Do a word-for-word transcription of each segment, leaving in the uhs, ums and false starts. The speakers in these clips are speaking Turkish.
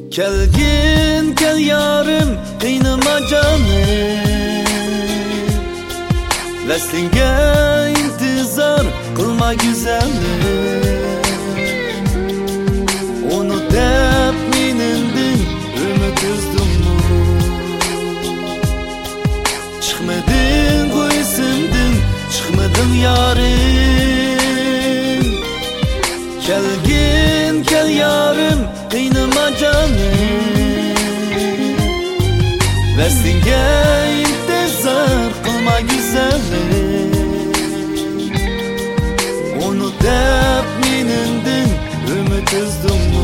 Kelgin kel yarım kıynıma canım, Veslinge intizar kılma güzelim. Onu dep minindin ümit üzdüm mü? Çıkmadın kuyusundun, çıkmadın yarım. Kelgin kel yarım kıynıma canım, Veslinge intizar kılma güzelim. Onu dep minindin ümit üzdüm mü?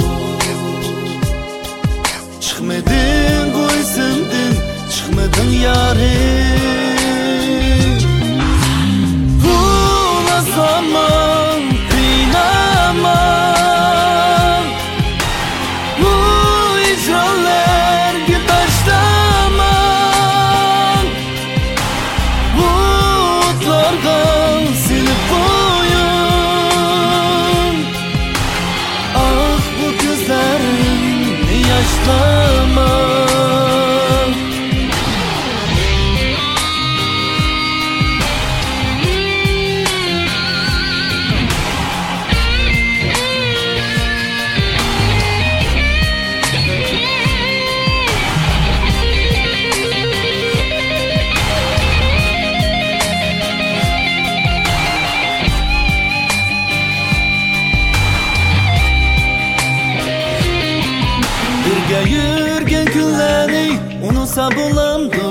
Çıkmadın kuyusundun, çıkmadın yarım. Bula zaman kıynama, bu icralar taşlama, bulutlarga silip koyun. Ah bu gözlerini yaşlama. Birge yürgen günleri unutsa bulamdı.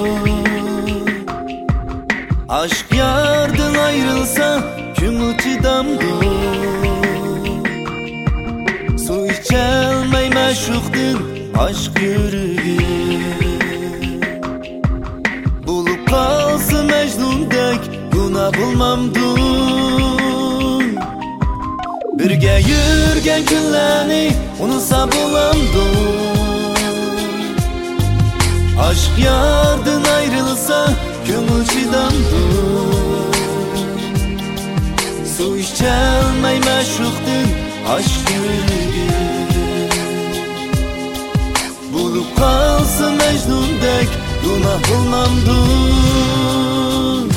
Aşk yardan ayrılsa kim uçidamdı. Su içelmey meşruktun aşk yürüyü. Bulup kalsı Mecnun'dek günah bulmamdun. Birge yürgen günleri unutsa bulamdun. Aşk yardan ayrılsa kömür çidamdun. Su içelmey meşruktun aşk yürüyü. Bulup kalsa Mecnun'dek günah bulmamdun.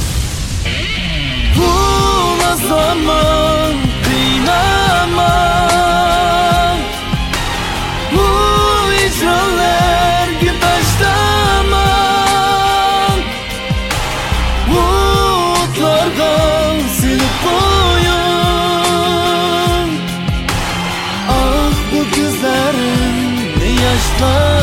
Bula zaman kıynama, bu icralar taşlama, bulutlarga silip koyun. Ah bu gözlerini yaşlar.